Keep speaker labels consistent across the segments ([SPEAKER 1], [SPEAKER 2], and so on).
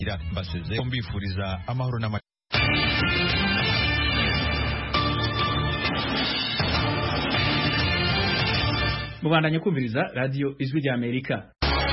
[SPEAKER 1] baseze mbifuriza amahoro n'amahoro.
[SPEAKER 2] Mubandanye kumviriza radio Ijwi rya Amerika.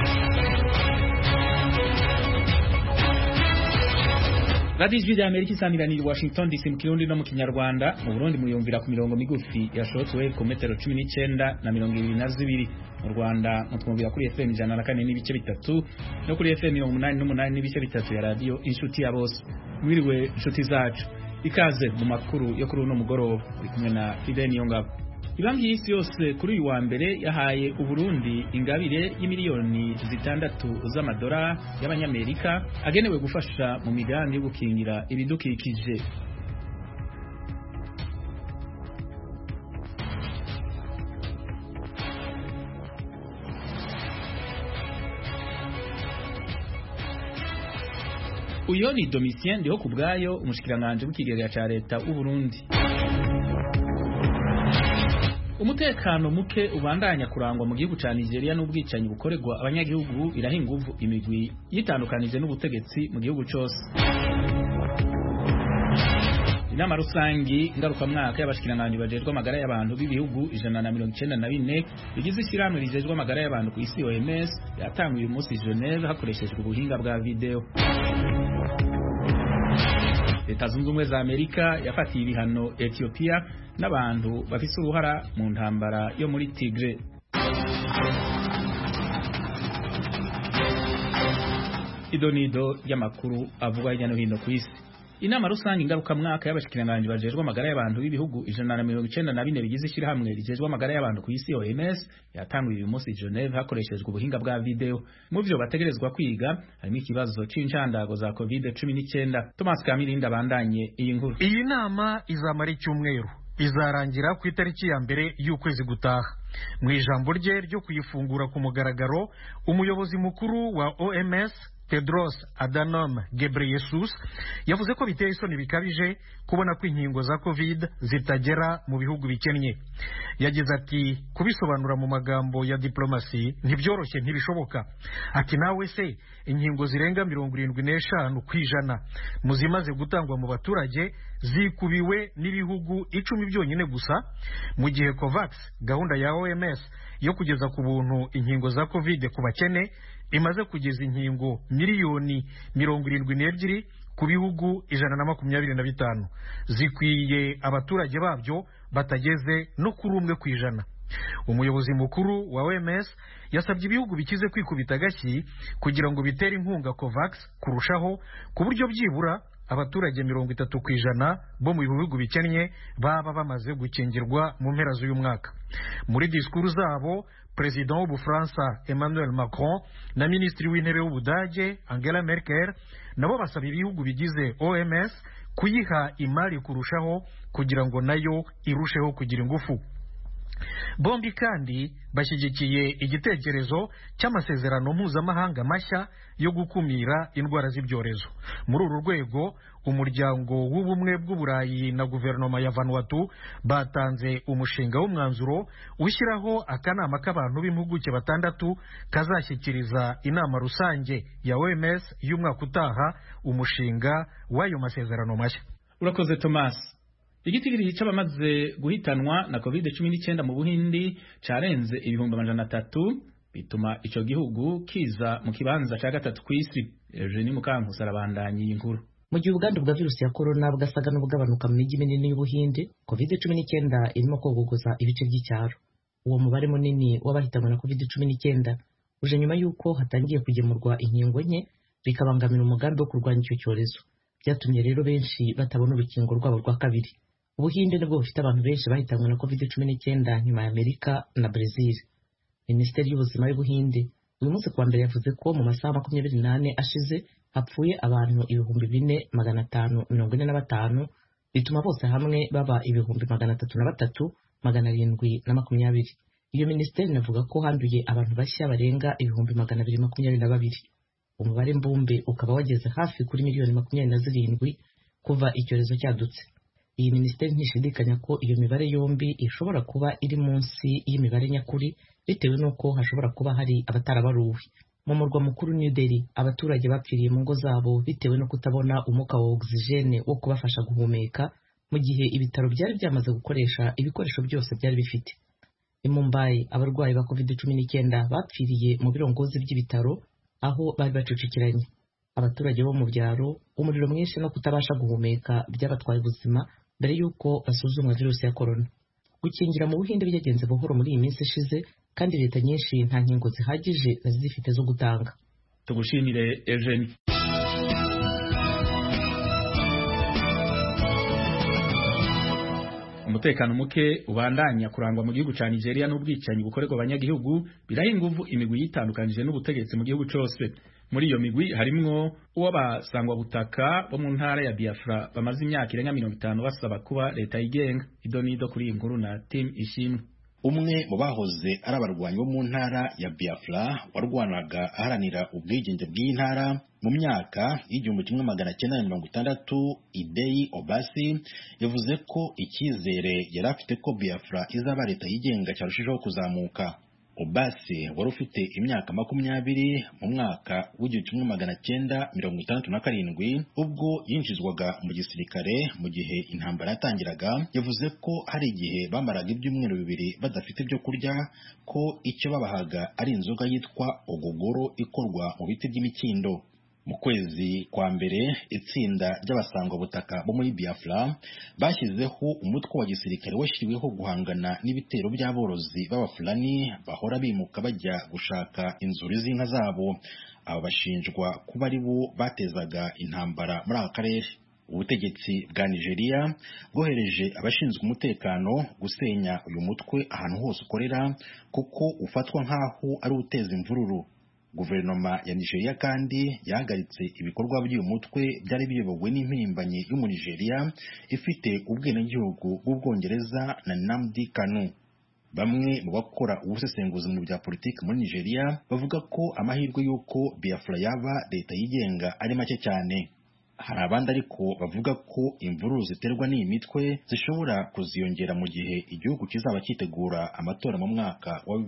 [SPEAKER 2] Radio Ijwi rya Amerika isanganira Washington DC mu Kirundi no mu Kinyarwanda. Mu Burundi muyumvira ku mirongo migufi ya shortwave ku metero 19 na 22. Mu Rwanda mutwumvira kuri FM 104 n'ibice bitatu no kuri FM 88 n'ibice bitatu ya radio Inshuti ya Bose. Mwiriwe inshuti zacu. Ikaze mu makuru yo kuri uno mugoroba uri kumwe na Fidel Niyongabo. Ibanki y'isi yose kuri uyu wa mbere yahaye Uburundi ingabire y'imiliyoni 6 z'amadolari y'abanyamerika agenewe gufasha mu migambi yo gukingira ibidukikije. Uyo ni Domitien Ndiho kubwayo umushikiranganje w'ikigega ca leta u Burundi. Umutekano muke ubandanya kurangwa mu gihugu ca Nigeria n'ubwicanyi bukorerwa abanyagihugu biraha inguvu imigwi yitandukanije n'ubutegetsi mu gihugu cose. Inama rusangi ngaruka mwaka y'abashikiranganje bajejwe amagara y'abantu b'ibihugu 194 bigize ishyirahamwe rijejwe amagara y'abantu ku isi OMS yatanguye uyu munsi Geneve hakoreshejwe ubuhinga bwa video. Leta Zunze Ubumwe za Amerika yafatiye ibihano Ethiopia n'abantu bafise uruhara mu ntambara yo muri Tigre. Idonido y'amakuru avuga hirya no hino ku isi. Inama rusangi ngaruka mwaka y'abashikiranganje bajejwe amagara y'abantu b'ibihugu 194 bigize ishyirahamwe rijejwe amagara y'abantu ku isi OMS yatanguye uyu munsi Geneve hakoreshejwe ubuhinga bwa video. Mu byo bategerezwa kwiga harimo ikibazo c'incandago za COVID-19. Thomas Kamilindi abandanye iyi nkuru.
[SPEAKER 3] Iyi nama izamara icyumweru izarangira ku itariki ya mbere y'ukwezi gutaha. Mu ijambo rye ryo kuyifungura ku mugaragaro, umuyobozi mukuru wa OMS Tedros Adhanom Ghebreyesus yavuze ko biteye isoni bikabije kubona ko inkingo za COVID zitagera mu bihugu bikennye. Yagize ati kubisobanura mu magambo ya diplomasi ntibyoroshye ntibishoboka. Ati nawe se inkingo zirenga 75 kwijana muzimaze gutangwa mu baturage zikubiwe n'ibihugu 10 byonyine gusa, mu gihe COVAX gahunda ya OMS yo kugeza ku buntu inkingo za COVID ku bakene imaze kugeza inkingo miliyoni 72 ku bihugu 125 zikwiye abaturage babyo batageze no kuri 1%. Umuyobozi mukuru wa OMS yasabye ibihugu bikize kwikubita agashyi kugira ngo bitere inkunga COVAX kurushaho ku buryo byibura abaturage 30% bo mu bihugu bikennye baba bamaze gukingirwa mu mpera z'uyu mwaka. Muri disikuru zabo President w'Ubufaransa Emmanuel Macron na Minisitiri w'Intebe w'Ubudage Angela Merkel nabo basaba ibihugu bigize OMS kuyiha imari kurushaho kugira ngo nayo irusheho kugira ingufu. Bombi kandi bashyigikiye igitekerezo cy'amasezerano mpuzamahanga mashya yo gukumira indwara z'ibyorezo. Muri uru rwego umuryango w'ubumwe bw'Uburayi na guverinoma ya Vanuatu batanze umushinga w'umwanzuro ushyiraho akanama k'abantu b'impuguke 6 kazashyikiriza inama rusange ya OMS y'umwaka utaha umushinga w'ayo masezerano mashya.
[SPEAKER 2] Urakoze Thomas. Igitigiri cy'abamaze guhitanwa na COVID-19 mu Buhindi carenze 300 bituma ico gihugu kiza mu kibanza ca gatatu kw'isi. Eugenie Mukankusi arabandanya iyi nkuru.
[SPEAKER 4] Mu gihe ubwandu bwa virusi ya corona bwasaga n'ubugabanuka mu mijyi minini y'Ubuhinde, COVID-19 irimo kogogoza ibice by'icyaro. Uwo mubare munini w'abahitanwe na COVID-19 uje nyuma y'uko hatangiye kugemurwa inkingo nke bikabangamira umugambi wo kurwanya icyo cyorezo. Byatumye rero benshi batabona urukingo rwabo rwa kabiri. Ubuhinde nibwo bufite abantu benshi bahitanwe na COVID-19 nyuma ya Amerika na Brazil. Minisiteri y'ubuzima y'Ubuhinde uyu munsi kuwa mbere yavuze ko mu masaha 28 ashize hapfuye abantu 4,545 bituma bose hamwe baba 303,720. Iyo minisiteri inavuga ko handuye abantu bashya barenga 222,000. Umubare mbumbe ukaba wageze hafi kuri 27,000,000 kuva icyorezo cyadutse. Iyi minisiteri ntishidikanya ko iyo mibare yombi ishobora kuba iri munsi y'imibare nyakuri bitewe n'uko hashobora kuba hari abatarabaruwe. mu murwa mukuru New Delhi abaturage bapfiriye mu ngo zabo bitewe no kutabona umwuka wa oxygene wo kubafasha guhumeka mu gihe ibitaro byari byamaze gukoresha ibikoresho byose byari bifite. I Mumbai abarwayi ba COVID-19 bapfiriye mu birongozi by'ibitaro aho bari bacucikiranye. Abaturage bo mu byaro umuriro mwinshi no kutabasha guhumeka byabatwaye ubuzima mbere y'uko basuzumwa virusi ya corona. Gukingira mu Buhinde byagenze buhoro muri iyi minsi ishize kandi leta nyinshi nta nkingo zihagije zifite zo gutanga.
[SPEAKER 2] Tugushimire Eugene. Umutekano muke ubandanya kurangwa mu gihugu ca Nigeria n'ubwicanyi bukorerwa abanyagihugu biraha inguvu imigwi yitandukanije n'ubutegetsi mu gihugu cose. Muri iyo migwi harimwo uwo basangwa butaka bo mu ntara ya Biafra bamaze imyaka irenga 50 basaba kuba leta yigenga. Idonido kuri inkuru na Tim Ishimwe.
[SPEAKER 5] Umwe mu bahoze ari abarwanyi bo mu ntara ya Biafra warwanaga aharanira ubwigenge bw'intara mu myaka y'1960, Idei Obasi yavuze ko icyizere yari afite ko Biafra izaba leta yigenga cyarushijeho kuzamuka. Obasi wari ufite imyaka 20 mu mwaka w'1967 ubwo yinjizwaga mu gisirikare mu gihe intambara yatangiraga, yavuze ko hari igihe bamaraga ibyumweru 2 badafite ibyo kurya, ko icyo babahaga ari inzoga yitwa ogogoro ikorwa mu biti by'imikindo. Mu kwezi kwa mbere itsinda ry'abasangwa butaka bo muri Biafra bashyizeho umutwe wa gisirikare washyiriweho guhangana n'ibitero by'aborozi b'Abafulani bahora bimuka bajya gushaka inzuri z'inka zabo. Aba bashinjwa kuba ari bo batezaga intambara muri aka karere. Ubutegetsi bwa Nigeria bwohereje abashinzwe umutekano gusenya uyu mutwe ahantu hose ukorera kuko ufatwa nk'aho ari uteza imvururu. Guverinoma ya Nigeria kandi yahagaritse ibikorwa by'uyu mutwe byari biyobowe n'impirimbanyi y'Umunigeria ifite ubwenegihugu bw'Ubwongereza na Nnamdi Kanu. Bamwe mu bakora ubusesenguzi mu bya politiki muri Nigeria bavuga ko amahirwe y'uko Biafra yaba leta yigenga ari make cyane. Hari abandi ariko bavuga ko imvururu ziterwa n'iyi mitwe zishobora kuziyongera mu gihe igihugu kizaba cyitegura amatora mu mwaka wa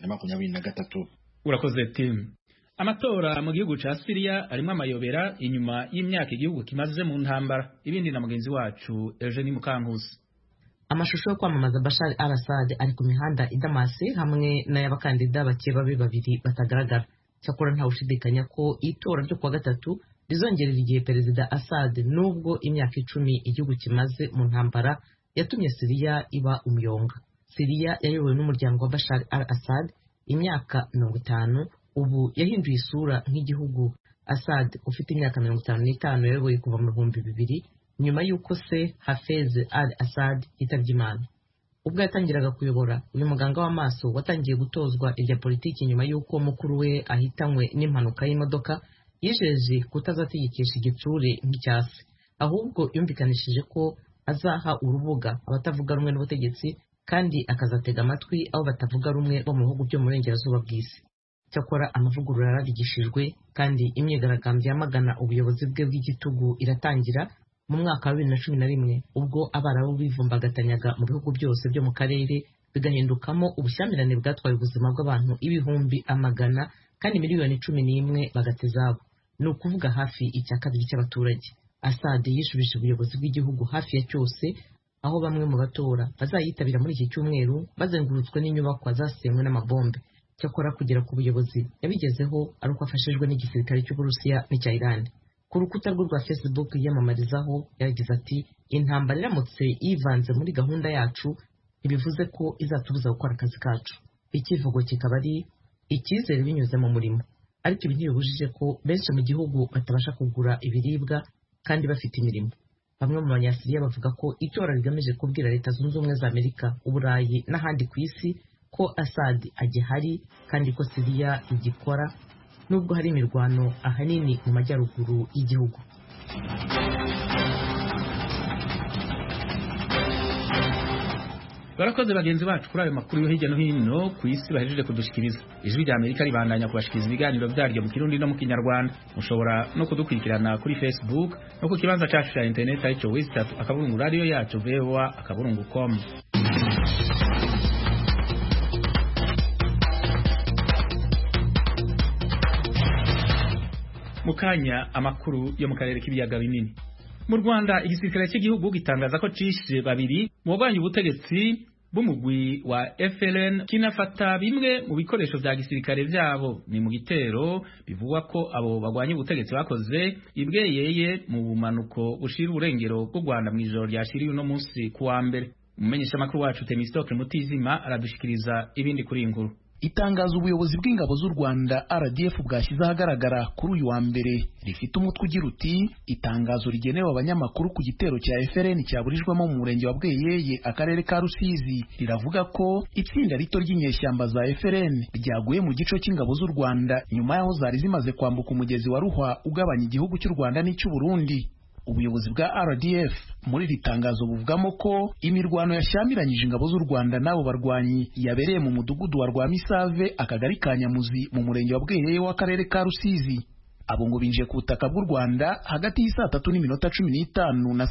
[SPEAKER 5] 2023.
[SPEAKER 2] Urakoze Tim. Amatora mu gihugu ca Syria arimo amayobera inyuma y'imyaka igihugu kimaze mu ntambara. Ibindi na mugenzi wacu Eugene Mukankusi.
[SPEAKER 4] Amashusho yo kwamamaza Bashar al-Assad ari ku mihanda i Damas hamwe n'ay'abakandida bake babiri batagaragara. Cyakora nta ushidikanya ko itora ryo kuwa gatatu rizongerera igihe Perezida Assad nubwo imyaka 10 igihugu kimaze mu ntambara yatumye Syria iba umuyonga. Syria yayobowe n'umuryango wa Bashar al-Assad imyaka 50, ubu yahinduye isura nk'igihugu. Assad ufite imyaka 55 yayoboye kuva mu 2000 nyuma y'uko se Hafez al-Assad yitabye Imana. Ubwo yatangiraga kuyobora, uyu muganga w'amaso watangiye gutozwa irya politiki nyuma y'uko mukuru we ahitanywe n'impanuka y'imodoka, yijeje kutazategekesha igitsure nk'icyase, ahubwo yumvikanishije ko azaha urubuga abatavuga rumwe n'ubutegetsi kandi akazatega amatwi abo batavuga rumwe bo mu bihugu byo mu burengerazuba bw'isi. Cyakora amavugurura yararigishijwe kandi imyigaragambyo yamagana ubuyobozi bwe bw'igitugu iratangira mu mwaka wa 2011 ubwo Abarabu bivumbagatanyaga mu bihugu byose byo mu karere bigahindukamo ubushyamirane bwatwaye ubuzima bw'abantu ibihumbi amagana kandi miliyoni 11 bagatezabo. Ni ukuvuga hafi icya kabiri cy'abaturage. Assad yishubije ubuyobozi bw'igihugu hafi ya cyose, aho bamwe mu batora bazayitabira muri iki cyumweru bazengurutswe n'inyubako zasenywe n'amabombe. Cyakora kugera ku buyobozi yabigezeho ari uko afashijwe n'igisirikare cy'Uburusiya n'icya Iran. Ku rukuta rwe rwa Facebook yamamarizaho yagize ati, intambara iramutse yivanze muri gahunda yacu ibivuze ko izatubuza gukora akazi kacu. Ikivugo kikaba ari icyizere binyuze mu murimo. Ariko ibi ntibibujije ko benshi mu gihugu batabasha kugura ibiribwa kandi bafite imirimo. Bamwe mu banyasiriya bavuga ko itora rigamije kubwira Leta Zunze Ubumwe za Amerika, Uburayi n'ahandi ku isi ko Assad agihari kandi ko Syria igikora nubwo hari imirwano ahanini mu majyaruguru y'igihugu.
[SPEAKER 2] Barakoze bagenzi bacu kuri ayo makuru yo hirya no hino ku isi bahejeje kudushikiriza. Ijwi rya Amerika ribandanya kubashikiriza ibiganiro byaryo mu Kirundi no mu Kinyarwanda. Mushobora no kudukurikirana kuri Facebook no ku kibanza cyacu cya internet aricyo @radio yacu voa.com. kanya amakuru yo mu karere k'ibiyaga binini. Mu Rwanda igisirikare cy'igihugu gitangaza ko cishe babiri mu bagwanya ubutegetsi b'umugwi wa FLN kinafata bimwe mu bikoresho vya gisirikare vyabo. Ni mu gitero bivugwa ko abo bagwanya ubutegetsi bakoze ibweyeye mu bumanuko bushira urengero bw'u Rwanda mu ijoro ryashiriye uno munsi kuwa mbere. Umumenyesha makuru wacu Temistocle Mutizima aradushikiriza ibindi kuri inkuru.
[SPEAKER 6] Itangazo ubuyobozi bw'ingabo z'u Rwanda RDF bwashyize ahagaragara kuri uyu wa mbere rifite umutwe ugira uti itangazo rigenewe abanyamakuru ku gitero cya FLN cyaburijwemo mu murenge wa Bweyeye akarere ka Rusizi riravuga ko itsinda rito ry'inyeshyamba za FLN ryaguye mu gico cy'ingabo z'u Rwanda nyuma yaho zari zimaze kwambuka umugezi wa Ruhwa ugabanya igihugu cy'u Rwanda n'icy'u Burundi. Ubuyobozi bwa RDF muri iri tangazo buvugamo ko imirwano yashyamiranyije ingabo z'u Rwanda n'abo barwanyi yabereye mu mudugudu wa Rwamisave akagari ka Nyamuzi mu murenge wa Bweyeye w'akarere ka Rusizi. Abo ngo binjiye ku butaka bw'u Rwanda hagati y'isa 3:15 na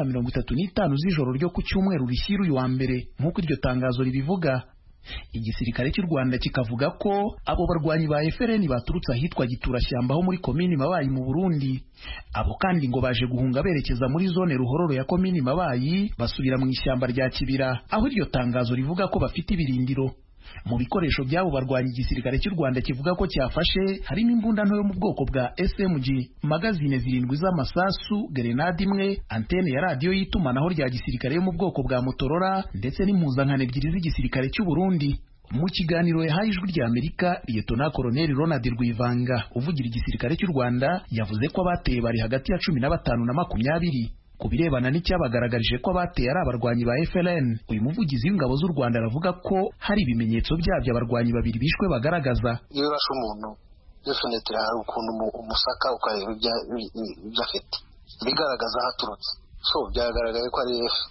[SPEAKER 6] 3:35 z'ijoro ryo ku cyumweru rishyira uyu wa mbere nk'uko iryo tangazo ribivuga. Igisirikare cy'u Rwanda kikavuga ko abo barwanyi ba FLN baturutse ahitwa Giturashyamba ho muri komini Mabayi mu Burundi. Abo kandi ngo baje guhunga berekeza muri zone Ruhororo ya komini Mabayi basubira mu ishyamba rya Kibira aho iryo tangazo rivuga ko bafite ibirindiro. Mu bikoresho byabo barwanya igisirikare cy'u Rwanda kivuga ko cyafashe harimo imbunda nto yo mu bwoko bwa SMG, magazine 7 z'amasasu, grenade imwe, antene ya radio y'itumanaho rya gisirikare yo mu bwoko bwa Motorola ndetse n'impuzankano 2 z'igisirikare cy'u Burundi. Mu kiganiro yahaye ijwi rya Amerika, Lieutenant Colonel Ronald Rwivanga uvugira igisirikare cy'u Rwanda yavuze ko abateye bari hagati ya 15 na 20. Ku birebana n'icyabagaragarije ko abateye ari abarwanyi ba FLN, uyu muvugizi w'ingabo z'u Rwanda aravuga ko hari ibimenyetso byabyo abarwanyi babiri bishwe bagaragaza.
[SPEAKER 7] Iyo urashe umuntu definitely hari ukuntu umusaka ukareba ibyo afite bigaragaza haturutse. So byagaragaye ko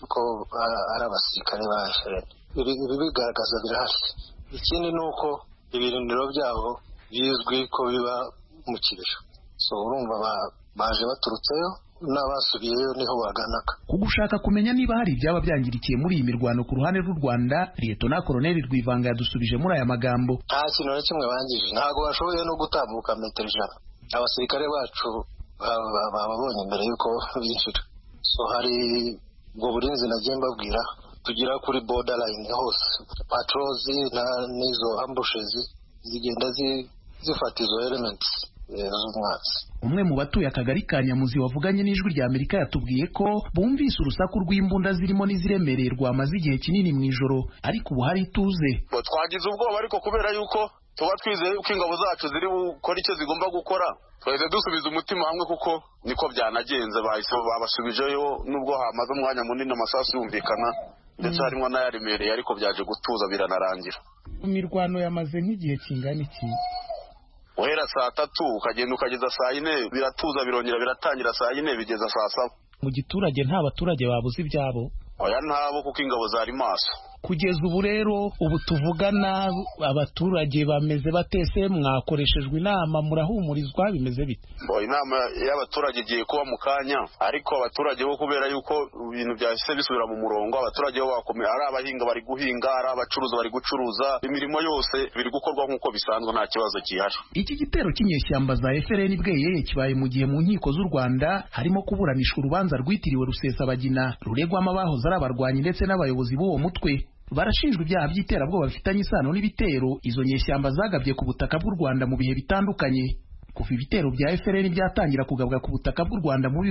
[SPEAKER 7] ari abasirikare ba FLN. Ibi bigaragaza birahari. Ikindi ni uko ibirindiro byabo bizwi ko biba mu Kirisho. So urumva baje baturutseyo n'abasubiyeyo niho baganaga.
[SPEAKER 6] Kugushaka kumenya niba hari ibyaba byangirikiye muri iyi mirwano ku ruhande rw'u Rwanda, Lieutenant Colonel Rwivanga yadusubije muri aya magambo.
[SPEAKER 7] Nta kintu na kimwe bangije, ntago bashoboye no gutambuka metero 100. Abasirikare bacu babonye mbere yuko binjira. So hari ubwo burinzi nagiye mbabwira tugira kuri borderline hose, patrols n'izo ambushes zigenda zifata izo elements z'umwatsi.
[SPEAKER 6] Umwe mu batuye akagari ka Nyamuzi wavuganye n'ijwi rya Amerika yatubwiye ko bumvise urusaku rw'imbunda zirimo n'iziremereye rwamaze igihe kinini mu ijoro ariko ubu hari ituze.
[SPEAKER 8] Twagize ubwoba ariko kubera yuko tuba twizeye ko ingabo zacu ziri gukora icyo zigomba gukora, twahise dusubiza umutima hamwe kuko niko byanagenze. Bahise babasubijeyo nubwo hamaze umwanya munini amasasu yumvikana ndetse harimo n'ayaremereye ariko byaje gutuza biranarangira.
[SPEAKER 9] Imirwano yamaze nk'igihe kingana iki?
[SPEAKER 8] Uhera saa 3 ukagenda ukageza saa 4 biratuza birongera biratangira saa 4 bigeza saa 7.
[SPEAKER 6] Mu giturage nta baturage babuze ibyabo?
[SPEAKER 8] Oya ntabo kuko ingabo zari maso.
[SPEAKER 6] Kugeza ubu rero ubu tuvugana abaturage bameze batese, mwakoreshejwe inama murahumurizwa bimeze bite?
[SPEAKER 8] Inama y'abaturage igiye kuba mu kanya ariko abaturage bo kubera yuko ibintu byahise bisubira mu murongo, abaturage bo bakomeye ari abahinga bari guhinga, ari abacuruza bari gucuruza, imirimo yose biri gukorwa nk'uko bisanzwe nta kibazo gihari.
[SPEAKER 6] Iki gitero cy'inyeshyamba za FLN Bweyeye kibaye mu gihe mu nkiko z'u Rwanda harimo kuburanishwa urubanza rwitiriwe Rusesabagina ruregwamo abahoze ari abarwanyi ndetse n'abayobozi b'uwo mutwe. Barashinjwa ibyaha by'iterabwoba bifitanye isano n'ibitero izo nyeshyamba zagabye ku butaka bw'u Rwanda mu bihe bitandukanye. Kuva ibitero bya FLN byatangira kugabwa ku butaka bw'u Rwanda mu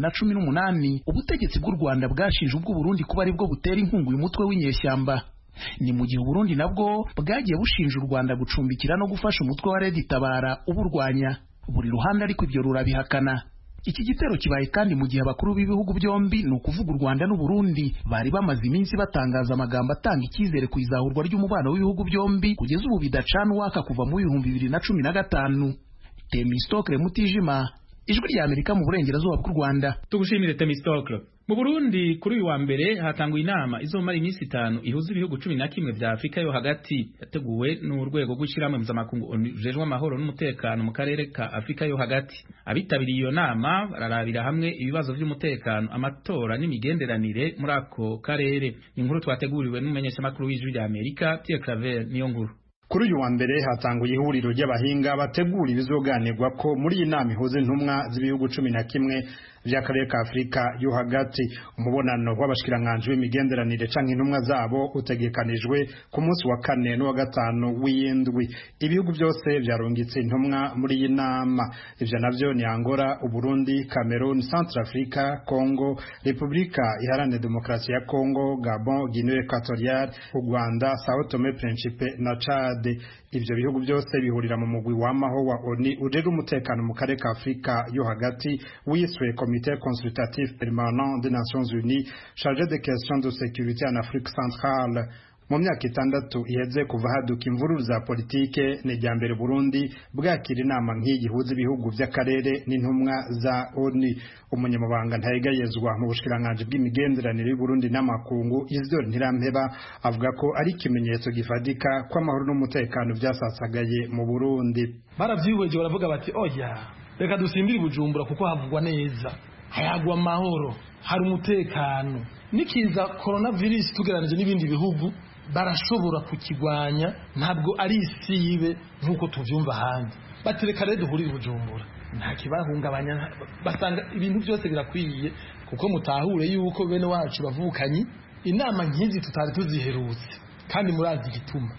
[SPEAKER 6] 2018, ubutegetsi bw'u Rwanda bwashinje ubw'u Burundi kuba aribwo butera inkunga uyu mutwe w'inyeshyamba. Ni mu gihe Burundi nabwo bwagiye bushinja u Rwanda gucumbikira no gufasha umutwe wa Red Tabara uburwanya. Buri ruhande ariko ibyo rurabihakana. Iki gitero kibaye kandi mu gihe abakuru b'ibihugu byombi ni ukuvuga u Rwanda n'u Burundi bari bamaze iminsi batangaza amagambo atanga icyizere ku izahurwa ry'umubano w'ibihugu byombi kugeza ubu bidacana uwaka kuva mu 2015. Temistocle Mutijima, ijwi rya Amerika mu burengerazuba bw'u Rwanda.
[SPEAKER 2] Tugushimire Temistocle. Mu Burundi kuri uyu wa mbere hatanguye inama izomara iminsi 5 ihuza ibihugu 11 vya Afrika yo hagati yateguwe n'urwego rw'ishyirahamwe mpuzamakungu rujejwe amahoro n'umutekano mu karere ka Afrika yo hagati. Abitabiriye iyo nama bararabira hamwe ibibazo by'umutekano, amatora n'imigenderanire muri ako karere. Inkuru twateguriwe n'umumenyeshamakuru w'ijwi rya Amerika Pierre Claver niyo nkuru.
[SPEAKER 10] kuri uyu wa mbere hatanguye ihuriro ry'abahinga bategura ibizoganirwa ko muri iyi nama ihuza intumwa z'ibihugu 11 by'akarere ka Afurika yo hagati. Umubonano w'abashikiranganje b'imigenderanire canke intumwa zabo utegekanijwe ku munsi wa 4 no wa 5 w'indwi. Ibihugu byose byarungitse intumwa muri iyi nama. Ivyo navyo ni Angola, Uburundi, Cameroon, Centrafrica, Congo, Republika Iharanira Demokarasi ya Congo, Gabon, Guinée Equatoriale, Rwanda, Sao Tome Principe na Chad. Ivyo bihugu byose bihurira mu mugwi w'amaho wa ONU ujejwe umutekano mu karere ka Afurika yo hagati wiswe Comité consultatif permanent des Nations Unies chargé des questions de sécurité en Afrique centrale. Mu myaka 6 iheze kuva haduka imvururu za politike n'ijyambere Burundi bwakira inama nk'iyi ihuza ibihugu by'akarere n'intumwa za ONU. Umunyamabanga ntayegayezwa mu bushikiranganje bw'imigenderanire y'u Burundi n'amakungu Isidore Ntirampeba avuga ko ari ikimenyetso gifadika ko amahoro n'umutekano byasasagaye mu Burundi.
[SPEAKER 11] Baravyiweje baravuga bati oya reka dusimbire Bujumbura kuko havugwa neza, hayagwa amahoro, hari umutekano. Nikiza coronavirus tugeranije n'ibindi bihugu barashobora kukigwanya, ntabwo ari isibe nkuko tuvyumva hanze. Batereka rero duhurira Bujumbura nta kibahungabanya, basanga ibintu byose birakwiye kuko mutahure yuko bene wacu bavukanyi inama nkizi tutari tuziherutse kandi murazi gituma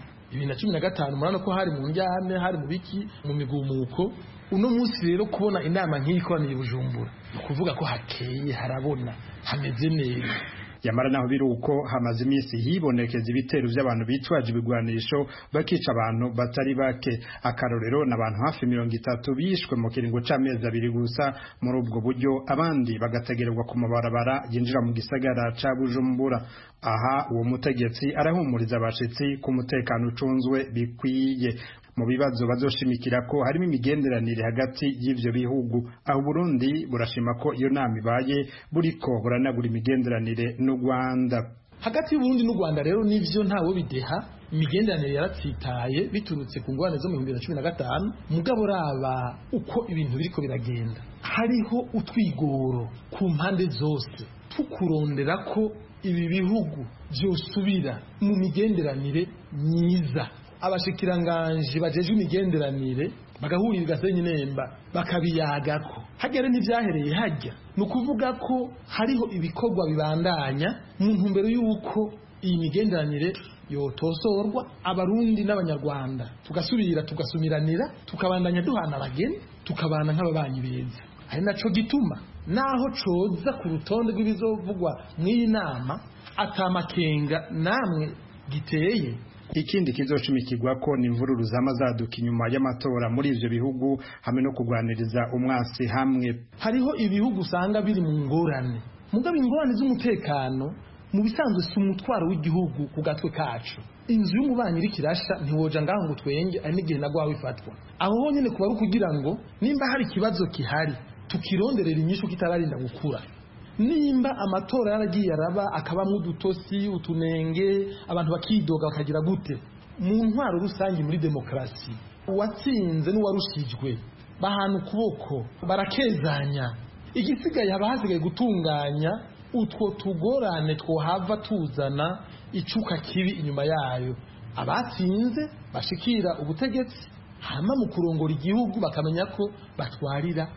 [SPEAKER 11] 2015 murano ko hari mu njyane, hari mu biki, mu migumuko. Uno munsi rero kubona inama nk'iyi ikoraniye Bujumbura kuvuga ko hakeye, harabona, hameze neza.
[SPEAKER 10] Yamara naho biruko hamaze iminsi hibonekeza ibitero by'abantu bitwaje ibigwanisho bakica abantu batari bake. Akarorero n'abantu hafi 30 bishwe mu kiringo c'amezi 2 gusa. Muri ubwo buryo abandi bagategererwa ku mabarabara yinjira mu gisagara ca Bujumbura. Aha uwo mutegetsi arahumuriza abashitsi ku mutekano ucunzwe bikwiye. Mu bibazo bazoshimikira ko harimo imigenderanire hagati y'ivyo bihugu. Aho Burundi burashima ko iyo nama ibaye buriko buranagura imigenderanire n'u Rwanda.
[SPEAKER 11] Hagati y'Uburundi n'u Rwanda rero nivyo ntawo bideha, imigenderanire yaratsitaye biturutse ku ngwane zo mu 2015. Mugabo raba uko ibintu biriko biragenda, hariho utwigoro ku mpande zose tukurondera ko ibi bihugu byosubira mu migenderanire myiza. Abashikiranganje bajeje imigenderanire bagahurira Gasenyi Nemba bakabiyagako. Hagere ntivyahereye hajya, nukuvuga ko hariho ibikorwa bibandanya mu ntumbero y'uko iyi migenderanire yotosorwa, abarundi n'abanyarwanda tugasubira tugasumiranira, tukabandanya duhana abageni, tukabana nk'ababanyi beza. Ari naco gituma naho coza ku rutonde rw'ibizovugwa mw'iyi nama atamakenga namwe giteye.
[SPEAKER 10] Ikindi kizoshimikirwa ko ni imvururu zamazaduka inyuma y'amatora muri ivyo bihugu hamwe no kugwaniriza umwasi hamwe.
[SPEAKER 11] Hariho ibihugu usanga biri mu ngorane, mugabo ingorane z'umutekano mu bisanzwe si umutwaro w'igihugu ku gatwe kacu. Inzu y'umubanyi iri kirasha ntiwoja ngaho ngo twenge ari n'igihe nagwa wifatwa. Aho honyene kuba ari kugira ngo nimba hari ikibazo kihari tukironderera inyishu kitararinda gukura. Nimba amatora yaragiye araba akabamwe udutosi utunenge abantu bakidoga bakagira gute, mu ntwaro rusange muri demokrasi uwatsinze n'uwarushijwe bahana ukuboko barakezanya. Igisigaye abahasigaye gutunganya utwo tugorane twohava tuzana icuka kibi inyuma yayo. Abatsinze bashikira ubutegetsi hama mu kurongora igihugu bakamenya ko batwarira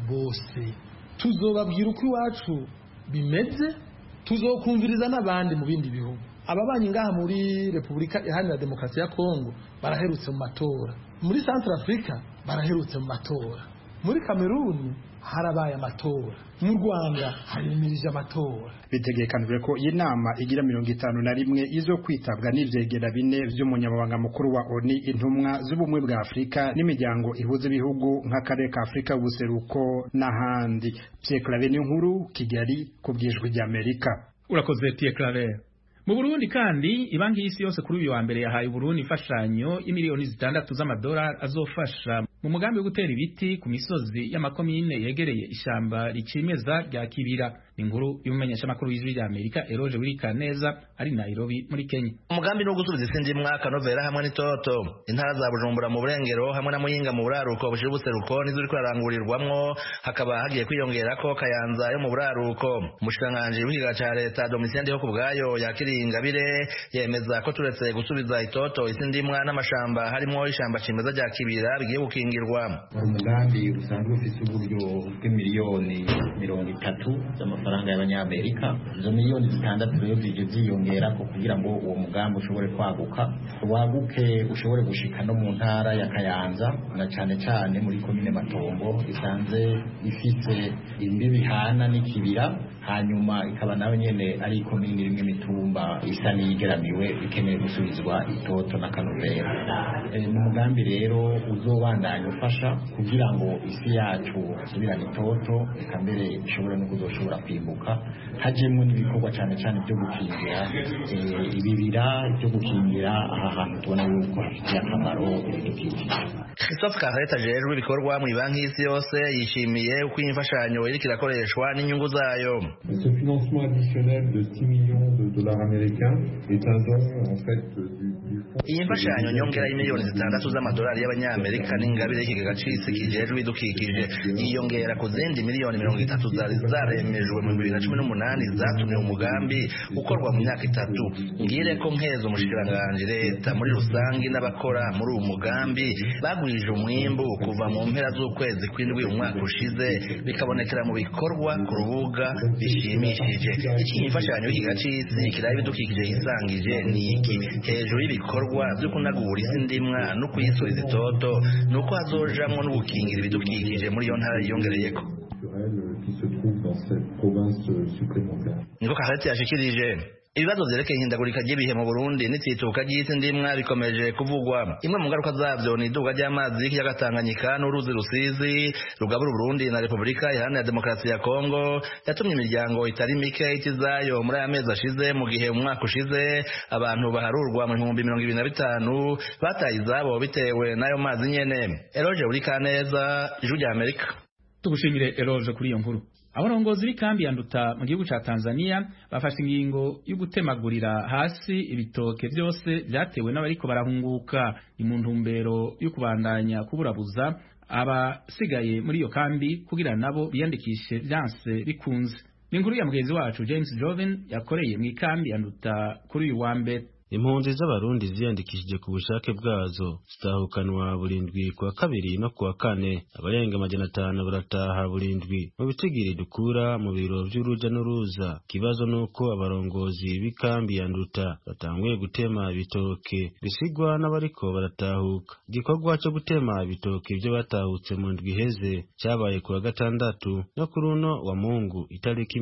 [SPEAKER 11] bose. Tuzobabwira uko iwacu bimeze, tuzokumviriza n'abandi mu bindi bihugu. Ababanyi ngaha muri Republika Iharanira Demokarasi ya Congo baraherutse mu matora, muri Centrafrica baraherutse mu matora, muri Cameroon harabaye amatora, mu Rwanda harimirije amatora.
[SPEAKER 10] Bitegekanijwe ko iyi nama igira 51 izo kwitabwa n'ivyegera bine vy'umunyamabanga mukuru wa ONU, intumwa z'ubumwe bwa Afrika n'imiryango ihuza ibihugu nk'akarere ka Afrika ubuseruko n'ahandi. Pierre Claver Nkuru, Kigali, kubwijwe ry'Amerika.
[SPEAKER 2] Urakoze Pierre Claver. Mu Burundi kandi ibanki y'isi yose kuri uyu wa mbere yahaye Burundi imfashanyo y'imiliyoni 6 z'amadolari azofasha mu mugambi wo gutera ibiti ku misozi y'amakomine yegereye ishamba ricimeza rya Kibira. Inkuru y'umumenyeshamakuru w'ijwi rya Amerika Eroje Burikaneza ari Nairobi muri Kenya.
[SPEAKER 12] Umugambi no gusubiza isindimwa Kanovera hamwe n'Itoto intara za Bujumbura mu Burengero hamwe na Muyinga mu Buraruko bushira ubuseruko nizo riko arangurirwamwo, hakaba hagiye kwiyongerako Kayanza yo mu Buraruko. Umushikanganje w'ikiga ca leta Domitien Ndiho kubwayo yakiriye Ingabire yemeza ko turetse gusubiza Itoto isindimwa n'amashamba harimo ishamba cimeza rya Kibira bigiye gukingirwa.
[SPEAKER 13] Umugambi usanzwe ufite uburyo bw'imiliyoni 30 z'amafaranga y'abanyamerika. Izo miliyoni 6 rero zije ziyongera ko kugira ngo uwo mugambi ushobore kwaguka, waguke ushobore gushika no mu ntara ya Kayanza na cane cane muri komine Matongo isanze ifite imbibi hana n'Ikibira, hanyuma ikaba nawe nyene ari komine rimwe mitumba isa n'igeramiwe ikeneye gusubizwa Itoto na Kanovera. Ni umugambi rero uzobandanya ufasha kugira ngo isi yacu isubirane Itoto, eka mbere ishobora no kuzoshobora kwibuka hajemwe n'ibikorwa cane cane byo gukingira ibibira, byo gukingira aha hantu tubona yuko hafitiye akamaro ibidukikije.
[SPEAKER 12] Christophe Kareta jejwe ibikorwa mu banki y'isi yose yishimiye uko imfashanyo iriko irakoreshwa n'inyungu zayo.
[SPEAKER 14] Ce financement additionnel de 6 millions de dollars américains est un don en fait du fonds.
[SPEAKER 12] Iyi mfashanyo nyongera y'imiliyoni 6 z'amadolari y'abanyamerika n'Ingabire y'ikigega c'isi kijejwe idukikije yiyongera ku zindi miliyoni 30 zari zaremejwe mu 2018 zatumye umugambi ukorwa mu myaka 3. Ngire ko nkeza umushikiranganje leta muri rusangi n'abakora muri uwo mugambi bagwije umwimbu kuva mu mpera z'ukwezi kw'indwi umwaka ushize bikabonekera mu bikorwa ku rubuga bishimishije. Iki imfashanyo y'ikigega c'isi kiraye ibidukikije yisangije ni iki hejuru y'ibikorwa byo kunagura isi ndimwa no kuyisubiza Itoto nuko hazojamwo no gukingira ibidukikije muri iyo ntara yiyongereyeko. Niko Karete yashikirije. Ibibazo vyerekeye ihindagurika ry'ibihe mu Burundi n'itsituka ry'isi ndimwa bikomeje kuvugwa. Imwe mu ngaruka zavyo ni iduga ry'amazi y'ikiyaga Tanganyika n'uruzi Rusizi rugabura Burundi na Republika Iharanira Demokarasi ya Kongo, yatumye imiryango itari mike itizayo muri aya mezi ashize, mu gihe umwaka ushize abantu baharurwa mu 2025 bataye izabo bitewe n'ayo mazi nyene. Eroje Burikaneza, Ijwi rya Amerika.
[SPEAKER 2] Tugushimire Eroje kuri iyo nkuru. Abarongozi b'ikambi ya Nduta mu gihugu ca Tanzania bafashe ingingo yo gutemagurira hasi ibitoke byose byatewe n'abariko barahunguka mu ntumbero yo kubandanya kuburabuza abasigaye muri iyo kambi kugira nabo biyandikishe byanse bikunze. Ni inkuru ya mugenzi wacu James Joven yakoreye mu ikambi ya Nduta kuri uyu wa mbere.
[SPEAKER 15] Impunzi z'abarundi ziyandikishije ku bushake bwazo zitahukanwa burindwi kwa kabiri no kuwa kane, abarenga 500 barataha burindwi. Mu bitigiri dukura mu biro by'uruja n'uruza, kibazo nuko abarongozi b'ikambi ya Nduta batanguye gutema ibitoke bisigwa n'abariko baratahuka. Igikorwa cyo gutema ibitoke byo batahutse mu ndwi heze cyabaye kuwa gatandatu no kuri uno wa Mungu itariki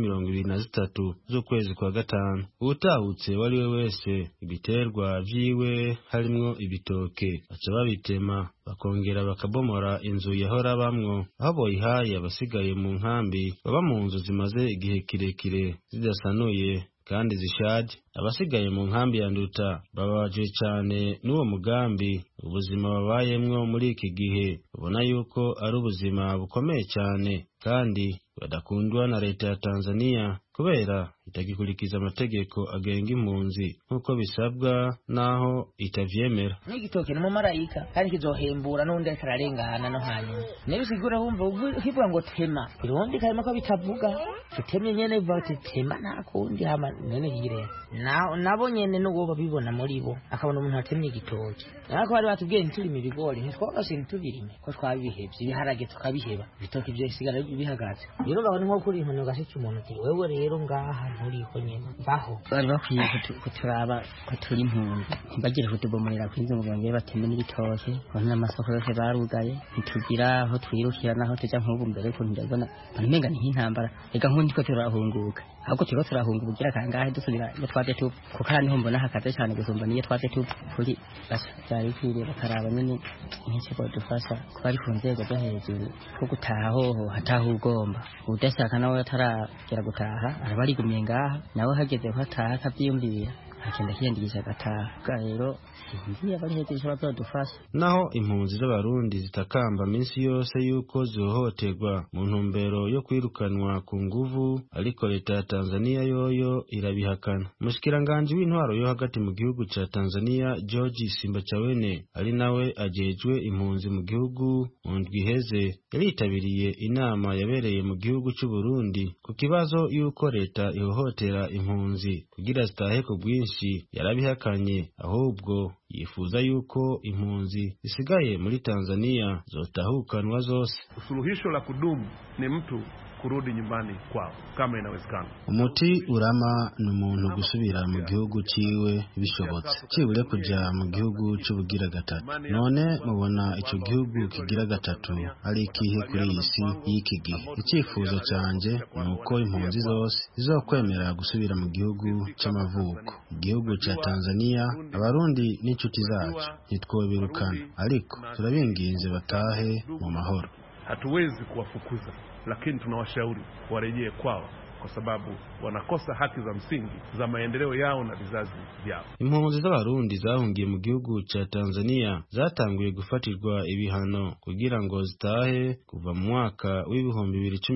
[SPEAKER 15] 23 z'ukwezi kwa gatanu. Utahutse wari we wese ibiterwa vyiwe harimwo ibitoke aca babitema bakongera bakabomora inzu yahora bamwo, aho boyihaye abasigaye mu nkambi baba mu nzu zimaze igihe kirekire zidasanuye kandi zishaje. Abasigaye mu nkambi ya Nduta babaje cyane n'uwo mugambi. Ubuzima babayemwo muri iki gihe ubona yuko ari ubuzima bukomeye cyane kandi badakundwa na leta ya Tanzania kubera itagikurikiza amategeko agenga impunzi nkuko bisabwa naho itavyemera.
[SPEAKER 16] N'igitoke no marayika kandi kizohembura n'undi akararengana no hanyuma. Niba sigura wumva kivuga ngo tema irundi karimo ko bitavuga tutemye nyene bati tema nakundi hama nene yire nabo nyene n'uwo babibona muri bo akabona umuntu atemye igitoke nako bari batubwiye ntituri ibigori ntitwagase ntitubirime ko twabihebye ibiharage tukabiheba ibitoke byo sigara bihagaze rero babona nko kuri inkono gashice umuntu ati wewe rero ngaha nturiho nyene baho bari bakwiye kuturaba ko turi impunzi ntibagire kutubomorera kwinze mu bwange bateme n'ibitoke bana amasoko yose barugaye ntitugira aho twirukira naho tujya nk'ubu mbere ko ndabona bamenga ni nk'intambara ega nkundi ko turahunguka ahubwo turiko turahunga ubugira kangahe dusubira iyo twaje tu kuko hano niho mbona hakaze cyane gusumba niyo twaje tu kuri bari kwiriye bakaraba nyine nk'iki ko dufasha kuba ari ku nzego zo hejuru ko gutaha hoho hataha ugomba udashaka nawe ataragera gutaha arabari gumye ngaha nawe hageze ko ataha akabyiyumvira agenda kwiyandikisha agataha rero sinzi abanyegesha bazadufasha.
[SPEAKER 15] Naho impunzi z'abarundi zitakamba minsi yose yuko zihohoterwa mu ntumbero yo kwirukanwa ku nguvu, ariko leta ya Tanzania yoyo irabihakana. Umushikiranganje w'intwaro yo hagati mu gihugu ca Tanzania George Simbachawene ari nawe ajejwe impunzi mu gihugu mu ndwi iheze yaritabiriye inama yabereye mu gihugu cy'u Burundi ku kibazo yuko leta ihohotera impunzi kugira zitahe ku bwinshi. Yarabihakanye, ahubwo yifuza yuko impunzi zisigaye muri Tanzania zotahukanwa zose.
[SPEAKER 17] Suluhisho la kudumu ni mtu kurudi nyumbani kwao kama inawezekana.
[SPEAKER 15] Umuti urama ni umuntu gusubira mu gihugu ciwe bishobotse, cibure kuja mu gihugu c'ubugira gatatu. None mubona ico gihugu kigira gatatu ari ikihe kuri iyi si y'iki gihe? Icifuzo canje nuko impunzi zose zizokwemera gusubira mu gihugu c'amavuko, igihugu ca Tanzania. Abarundi n'inshuti zacu ntitwobirukana, ariko turabinginze batahe mu mahoro.
[SPEAKER 17] Hatuwezi kuwafukuza, lakini tunawashauri warejee kwao kwa sababu wanakosa haki za msingi za maendeleo yao na vizazi vyao.
[SPEAKER 15] Impunzi z'abarundi zahungiye mu gihugu ca Tanzania zatanguye gufatirwa ibihano kugira ngo zitahe kuva mu mwaka w'ibihumbi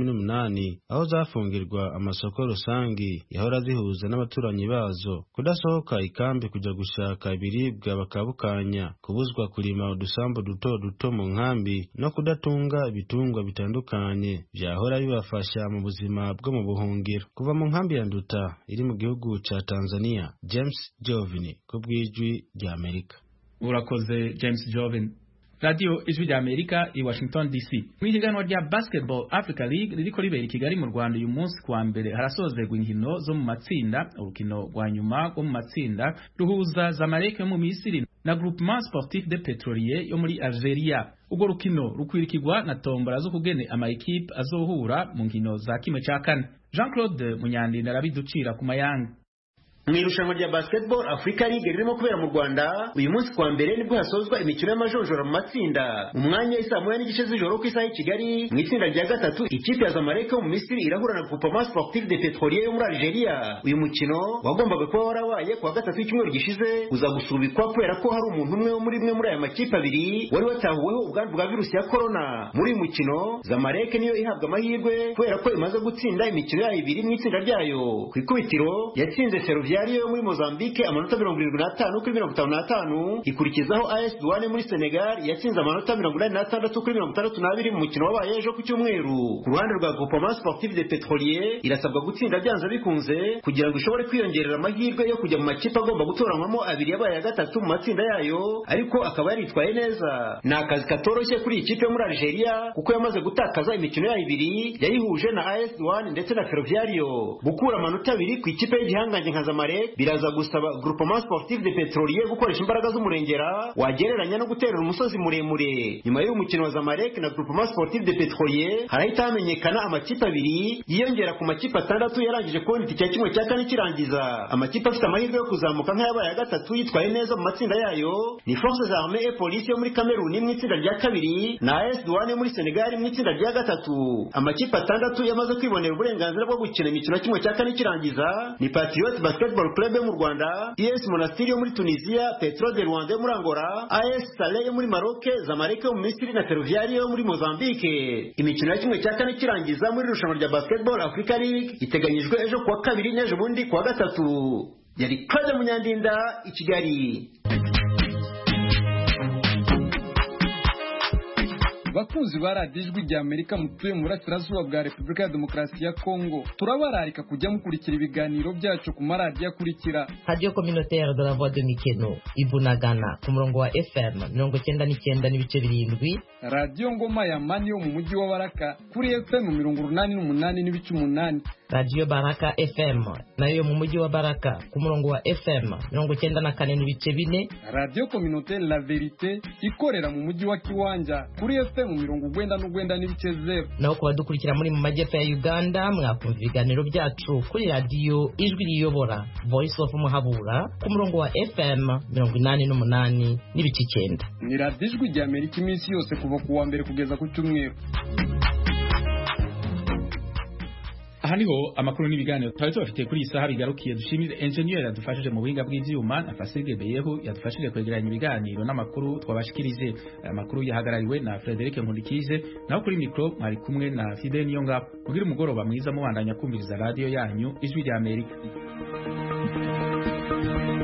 [SPEAKER 15] 2018 aho zafungirwa amasoko rusangi yahora zihuza n'abaturanyi bazo, kudasohoka ikambi kuja gushaka ibiribwa bakabukanya, kubuzwa kurima udusambu duto duto mu nkambi no kudatunga ibitungwa bitandukanye vyahora bibafasha mu buzima bwo mu buhungiro. Kuva mu nkambi ya Nduta iri mu gihugu ca Tanzania, James Jovini ku bw'ijwi rya Amerika.
[SPEAKER 2] Urakoze James Jovini. Radio Ijwi rya Amerika i Washington DC. Mwihiganwa rya Basketball Africa League ririko ribera i Kigali mu Rwanda uyu munsi kwa mbere harasozerwa inkino zo mu matsinda. Urukino rwa nyuma rwo mu matsinda ruhuza Zamalek yo mu Misiri na Groupement Sportif de Petrolier yo muri Algeria. Urwo rukino rukwirikirwa na tombora zo kugene ama equipe azohura mu nkino za kimwe ca kane. Jean-Claude Munyandinda arabiducira ku mayanga.
[SPEAKER 18] Mwirushanwa rya Basketball Africa League ririmo kubera mu Rwanda uyu munsi kwa mbere nibwo hasozwa imikino y'amajonjora mu matsinda. Umwanya isa 1:30 z'ijoro ku isaha Kigali mu itsinda rya gatatu ikipe ya Zamalek yo mu Misiri irahura na Groupement Sportif de Petrolier yo muri Algeria. Uyu mukino wagombaga kuba warabaye kwa gatatu y'icyumweru gishize uza gusubikwa kubera ko hari umuntu umwe muri aya makipe abiri wari watahuweho ubwandu bwa virusi ya corona. Muri uyu mukino Zamalek niyo ihabwa amahirwe kubera ko imaze gutsinda imikino yayo ibiri mu itsinda ryayo. Ku ikubitiro yatsinze Ferroviario yo muri Mozambique amanota 75 kuri 55, ikurikizaho AS Douane muri Senegal yatsinze amanota 86 kuri 62 mu mukino wabaye ejo ku cyumweru. Ku ruhande rwa Groupement Sportif de Petrolier irasabwa gutsinda byanze bikunze kugira ngo ishobore kwiyongerera amahirwe yo kujya mu makipe agomba gutoranwamo abiri yabaye gatatu mu matsinda yayo, ariko akaba yaritwaye neza. Ni akazi katoroshye kuri ikipe yo muri Algeria kuko yamaze gutakaza imikino yayo ibiri yayihuje na AS Douane ndetse na Ferroviario. Gukura amanota abiri ku ikipe y'igihanganye nka Zamalek biraza gusaba Groupement Sportif de Petrolier gukoresha imbaraga z'umurengera wagereranya no guterera umusozi muremure. Nyuma y'uyu mukino wa Zamalek na Groupement Sportif de Petrolier harahita hamenyekana amakipe abiri yiyongera ku makipe 6 yarangije kubona itike ya kimwe cya kane kirangiza. Amakipe afite amahirwe yo kuzamuka nk'ayabaye gatatu yitwaye neza mu matsinda yayo ni Forces Armées et Police yo muri Cameroon mu itsinda rya kabiri na AS Douane muri Senegal mu itsinda rya gatatu. Amakipe 6 yamaze kwibonera uburenganzira bwo gukina imikino kimwe cya kane kirangiza ni Patriots Basketball Club yo mu Rwanda, PS Monastir yo muri Tunisia, Petro de Rwanda yo muri Angola, AS Saleh yo muri Maroc, Zamalek yo mu Misiri na Ferroviario yo muri Mozambique. Imikino ya kimwe cya kane kirangiza muri irushanwa rya Basketball Africa League iteganyijwe ejo kuwa kabiri n'ejo bundi kuwa gatatu. Yari Claude Munyandinda i Kigali.
[SPEAKER 19] Bakunzi ba Radio Ijwi rya Amerika mutuye mu burasirazuba bwa Repubulika ya Demokarasi ya Kongo, turabararika kujya mukurikira ibiganiro byacu ku maradiyo akurikira:
[SPEAKER 4] Radio Communautaire de la Voix de Mikeno Ibunagana ku murongo wa FM 99.7,
[SPEAKER 19] Radio Ngoma ya Mani yo mu mujyi wa Baraka kuri FM 88.8,
[SPEAKER 4] Radio Baraka FM nayo mu mujyi wa Baraka ku murongo wa FM 94.4,
[SPEAKER 19] Radio Communautaire La Verite ikorera mu mujyi wa Kiwanja kuri FM 99.0.
[SPEAKER 4] naho kuba dukurikira muri mu majyepfo ya Uganda mwakumva ibiganiro byacu kuri Radio Ijwi riyobora Voice of Muhabura ku murongo wa FM 88.9.
[SPEAKER 19] Ni Radio Ijwi rya Amerika iminsi yose kuva ku wa mbere kugeza ku cyumweru.
[SPEAKER 2] aha niho amakuru n'ibiganiro twari tubafitiye kuri iyi saha bigarukiye. Dushimire engineer yadufashije mu buhinga bw'ivyuma na Fasige Beyehu yadufashije kwegeranya ibiganiro n'amakuru twabashikirije. Aya makuru yahagarariwe na Frederic Nkundikije, naho kuri micro mwari kumwe na Fidel Niyongabo. Mugira umugoroba mwiza mubandanya kumviriza radio yanyu Ijwi rya Amerika.